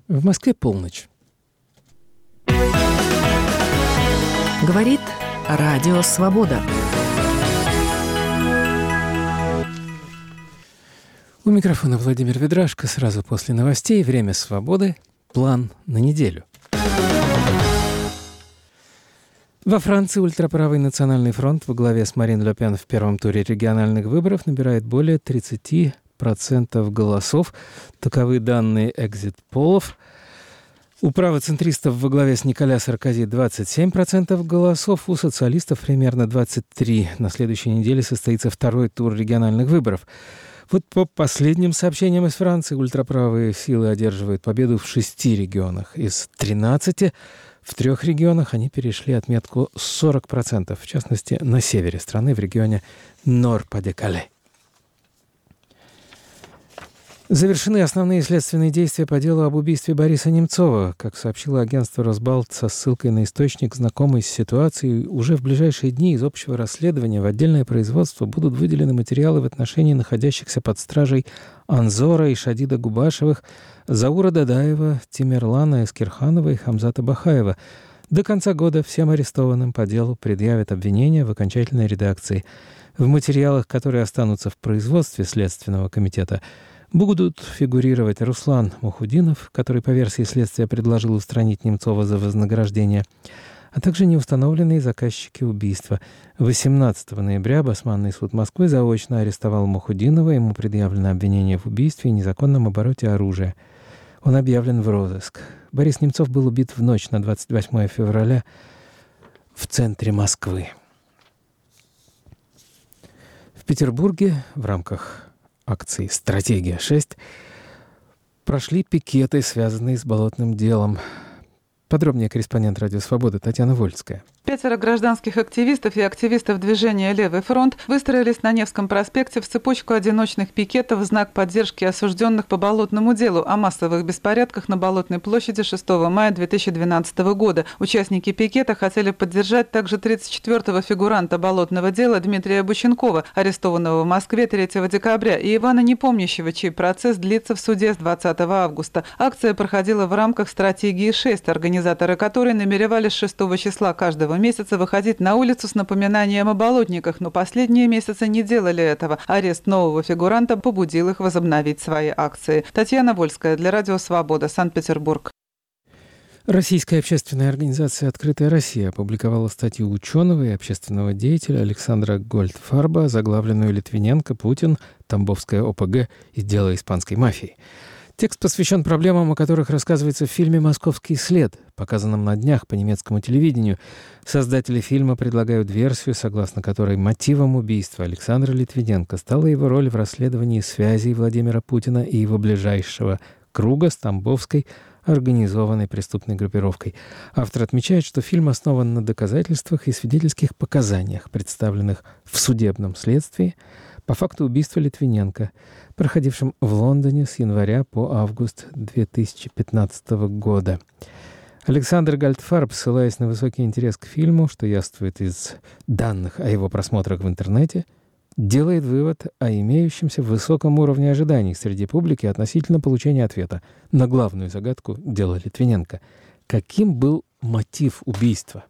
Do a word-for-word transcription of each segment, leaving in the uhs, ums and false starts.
В Москве полночь. Говорит Радио Свобода. У микрофона Владимир Ведрашко. Сразу после новостей «Время свободы». План на неделю. Во Франции ультраправый национальный фронт во главе с Марин Ле Пен в первом туре региональных выборов набирает более тридцать процентов голосов. Таковы данные экзит-полов. У правоцентристов во главе с Николя Саркози двадцать семь процентов голосов, у социалистов примерно двадцать три процента. На следующей неделе состоится второй тур региональных выборов. Вот по последним сообщениям из Франции, ультраправые силы одерживают победу в шести регионах из тринадцати. В трех регионах они перешли отметку сорок процентов, в частности, на севере страны, в регионе Нор-Па-де-Кале. Завершены основные следственные действия по делу об убийстве Бориса Немцова. Как сообщило агентство «Росбалт» со ссылкой на источник, знакомый с ситуацией, уже в ближайшие дни из общего расследования в отдельное производство будут выделены материалы в отношении находящихся под стражей Анзора и Шадида Губашевых, Заура Дадаева, Тимерлана Эскирханова и Хамзата Бахаева. До конца года всем арестованным по делу предъявят обвинения в окончательной редакции. В материалах, которые останутся в производстве Следственного комитета, будут фигурировать Руслан Мухудинов, который по версии следствия предложил устранить Немцова за вознаграждение, а также неустановленные заказчики убийства. восемнадцатого ноября Басманный суд Москвы заочно арестовал Мухудинова, ему предъявлено обвинение в убийстве и незаконном обороте оружия. Он объявлен в розыск. Борис Немцов был убит в ночь на двадцать восьмое февраля в центре Москвы. В Петербурге в рамках акции «Стратегия-шесть» прошли пикеты, связанные с болотным делом. Подробнее корреспондент «Радио Свобода» Татьяна Вольская. Пятеро гражданских активистов и активистов движения «Левый фронт» выстроились на Невском проспекте в цепочку одиночных пикетов в знак поддержки осужденных по болотному делу о массовых беспорядках на Болотной площади шестого мая две тысячи двенадцатого года. Участники пикета хотели поддержать также тридцать четвёртого фигуранта болотного дела Дмитрия Бученкова, арестованного в Москве третьего декабря, и Ивана Непомнящего, чей процесс длится в суде с двадцатого августа. Акция проходила в рамках «Стратегии-шесть», организаторы которой намеревались шестого числа каждого месяца выходить на улицу с напоминанием о болотниках, но последние месяцы не делали этого. Арест нового фигуранта побудил их возобновить свои акции. Татьяна Вольская для Радио Свобода, Санкт-Петербург. Российская общественная организация «Открытая Россия» опубликовала статью ученого и общественного деятеля Александра Гольдфарба, заглавленную «Литвиненко, Путин, Тамбовская ОПГ и дело испанской мафии». Текст посвящен проблемам, о которых рассказывается в фильме «Московский след», показанном на днях по немецкому телевидению. Создатели фильма предлагают версию, согласно которой мотивом убийства Александра Литвиненко стала его роль в расследовании связей Владимира Путина и его ближайшего круга с Тамбовской организованной преступной группировкой. Автор отмечает, что фильм основан на доказательствах и свидетельских показаниях, представленных в судебном следствии по факту убийства Литвиненко, проходившем в Лондоне с января по август две тысячи пятнадцатого года. Александр Гольдфарб, ссылаясь на высокий интерес к фильму, что явствует из данных о его просмотрах в интернете, делает вывод о имеющемся высоком уровне ожиданий среди публики относительно получения ответа на главную загадку дела Литвиненко. Каким был мотив убийства?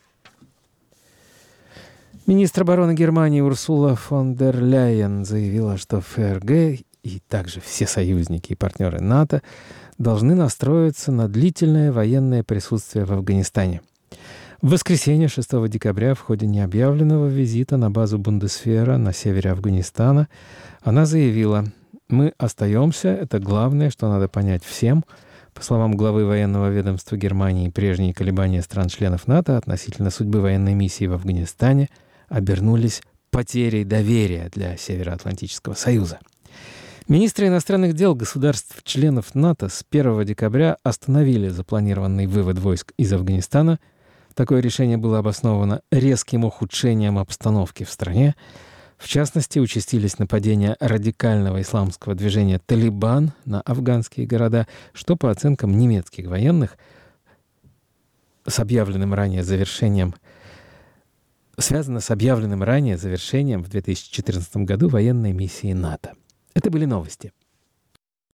Министр обороны Германии Урсула фон дер Ляйен заявила, что ФРГ и также все союзники и партнеры НАТО должны настроиться на длительное военное присутствие в Афганистане. В воскресенье шестого декабря в ходе необъявленного визита на базу Бундесвера на севере Афганистана она заявила: «Мы остаемся, это главное, что надо понять всем». По словам главы военного ведомства Германии, прежние колебания стран-членов НАТО относительно судьбы военной миссии в Афганистане обернулись потерей доверия для Североатлантического союза. Министры иностранных дел государств-членов НАТО с первого декабря остановили запланированный вывод войск из Афганистана. Такое решение было обосновано резким ухудшением обстановки в стране. В частности, участились нападения радикального исламского движения «Талибан» на афганские города, что, по оценкам немецких военных, с объявленным ранее завершением, связано с объявленным ранее завершением в две тысячи четырнадцатом году военной миссии НАТО. Это были новости.